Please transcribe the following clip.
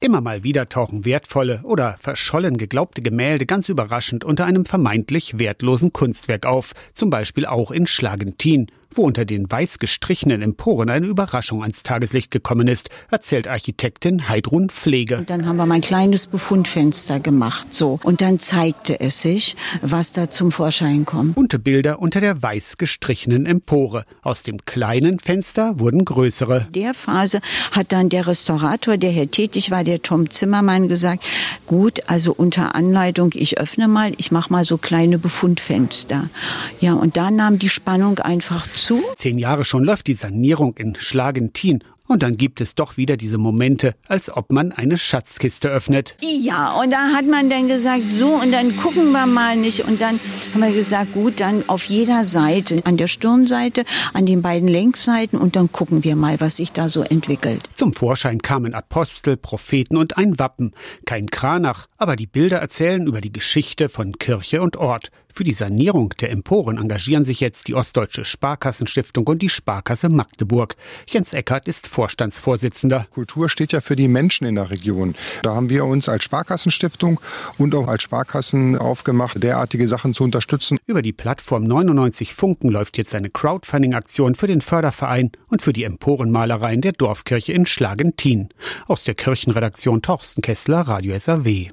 Immer mal wieder tauchen wertvolle oder verschollen geglaubte Gemälde ganz überraschend unter einem vermeintlich wertlosen Kunstwerk auf, zum Beispiel auch in Schlagentin, wo unter den weiß gestrichenen Emporen eine Überraschung ans Tageslicht gekommen ist, erzählt Architektin Heidrun Pflege. Und dann haben wir mal ein kleines Befundfenster gemacht, so. Und dann zeigte es sich, was da zum Vorschein kommt. Bunte Bilder unter der weiß gestrichenen Empore. Aus dem kleinen Fenster wurden größere. In der Phase hat dann der Restaurator, der hier tätig war, der Tom Zimmermann, gesagt, gut, also unter Anleitung, ich öffne mal, ich mache mal so kleine Befundfenster. Ja, und da nahm die Spannung einfach zu. 10 Jahre schon läuft die Sanierung in Schlagentin. Und dann gibt es doch wieder diese Momente, als ob man eine Schatzkiste öffnet. Ja, und da hat man dann gesagt, so, und dann gucken wir mal nicht. Und dann haben wir gesagt, gut, dann auf jeder Seite, an der Stirnseite, an den beiden Längsseiten, und dann gucken wir mal, was sich da so entwickelt. Zum Vorschein kamen Apostel, Propheten und ein Wappen. Kein Kranach, aber die Bilder erzählen über die Geschichte von Kirche und Ort. Für die Sanierung der Emporen engagieren sich jetzt die Ostdeutsche Sparkassenstiftung und die Sparkasse Magdeburg. Jens Eckert ist Vorstandsvorsitzender. Kultur steht ja für die Menschen in der Region. Da haben wir uns als Sparkassenstiftung und auch als Sparkassen aufgemacht, derartige Sachen zu unterstützen. Über die Plattform 99 Funken läuft jetzt eine Crowdfunding-Aktion für den Förderverein und für die Emporenmalereien der Dorfkirche in Schlagentin. Aus der Kirchenredaktion Torsten Kessler, Radio SAW.